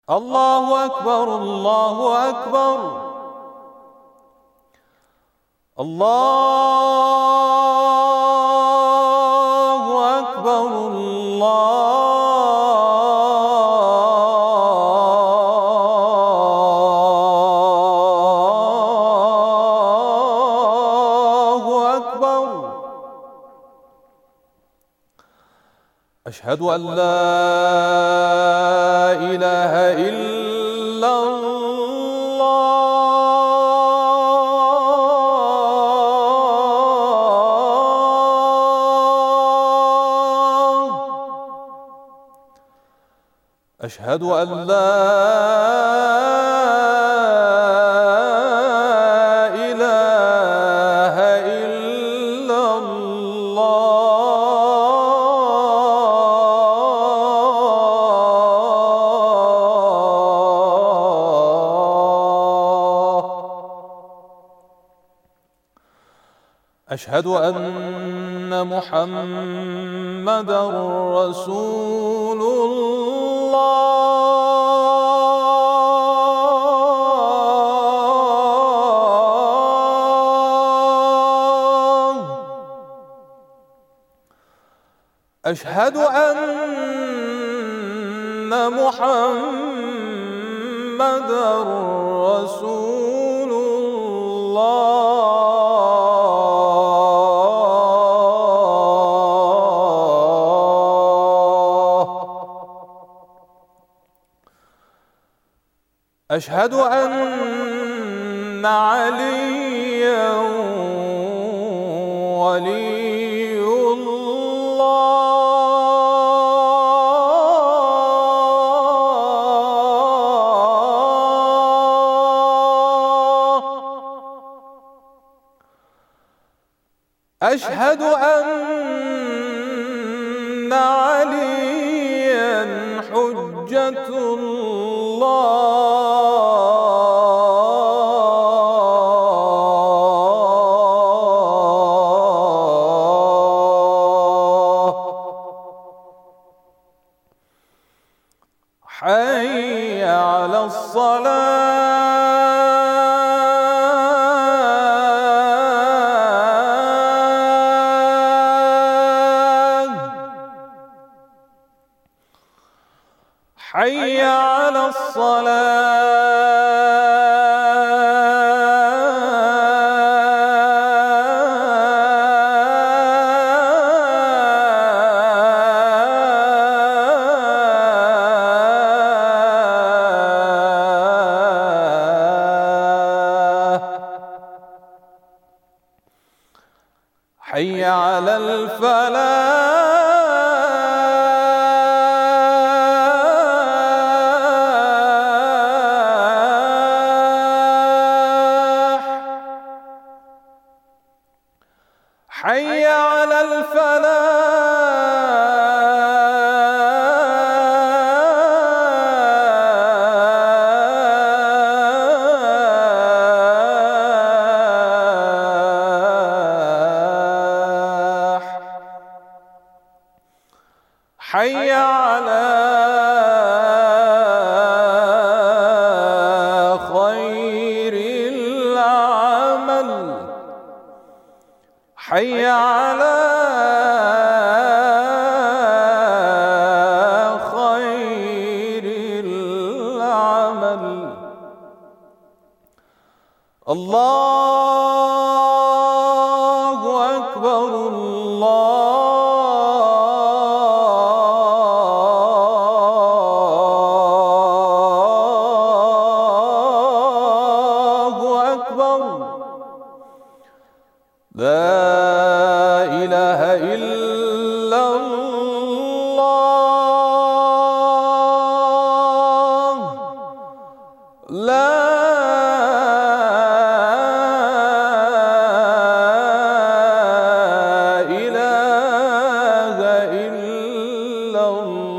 الله أكبر الله أكبر الله أكبر الله أكبر. أشهد أن لا إله إلا الله. أشهد أن لا إله إلا الله. أشهد أن محمدًا رسول الله. أشهد أن محمدًا رسول الله. أشهد أن عليا ولي الله. أشهد أن عليا حجة الله. حي على الصلاة. حي على الصلاة. حي على الفلاح. حي على الفلاح. حي على خير العمل. حي على خير العمل. الله أكبر الله أكبر. لا إله إلا الله. لا إله إلا الله.